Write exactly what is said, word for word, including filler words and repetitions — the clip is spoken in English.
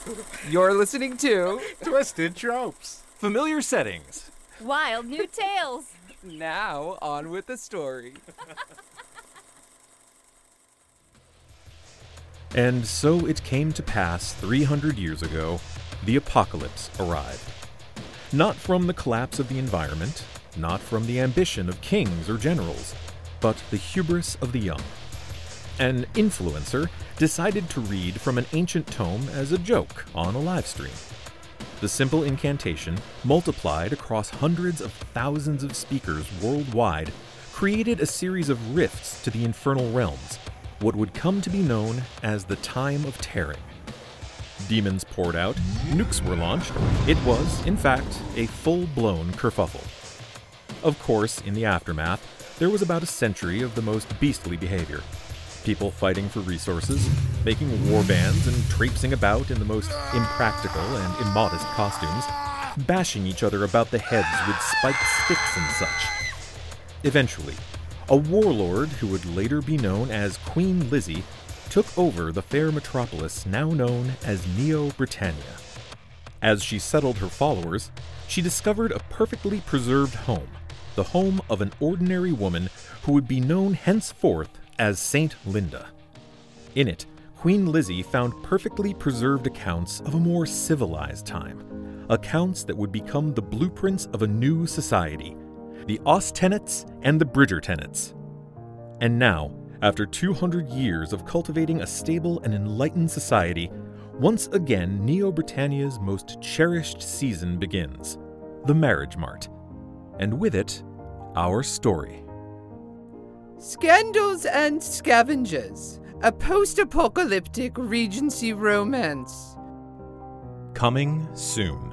You're listening to Twisted Tropes. Familiar settings. Wild new tales. Now on with the story. And so it came to pass three hundred years ago, the apocalypse arrived. Not from the collapse of the environment, not from the ambition of kings or generals, but the hubris of the young. An influencer decided to read from an ancient tome as a joke on a live stream. The simple incantation, multiplied across hundreds of thousands of speakers worldwide, created a series of rifts to the infernal realms, what would come to be known as the Time of Tearing. Demons poured out, nukes were launched. It was, in fact, a full-blown kerfuffle. Of course, in the aftermath, there was about a century of the most beastly behavior. People fighting for resources, making war bands and traipsing about in the most impractical and immodest costumes, bashing each other about the heads with spiked sticks and such. Eventually, a warlord who would later be known as Queen Lizzie took over the fair metropolis now known as Neo Britannia. As she settled her followers, she discovered a perfectly preserved home, the home of an ordinary woman who would be known henceforth as Saint Linda. In it, Queen Lizzie found perfectly preserved accounts of a more civilized time, accounts that would become the blueprints of a new society, the Austenets and the Bridgertonets. And now, after two hundred years of cultivating a stable and enlightened society, once again Neo-Britannia's most cherished season begins, the Marriage Mart. And with it, our story. Scandals and Scavengers, a post-apocalyptic Regency romance. Coming soon.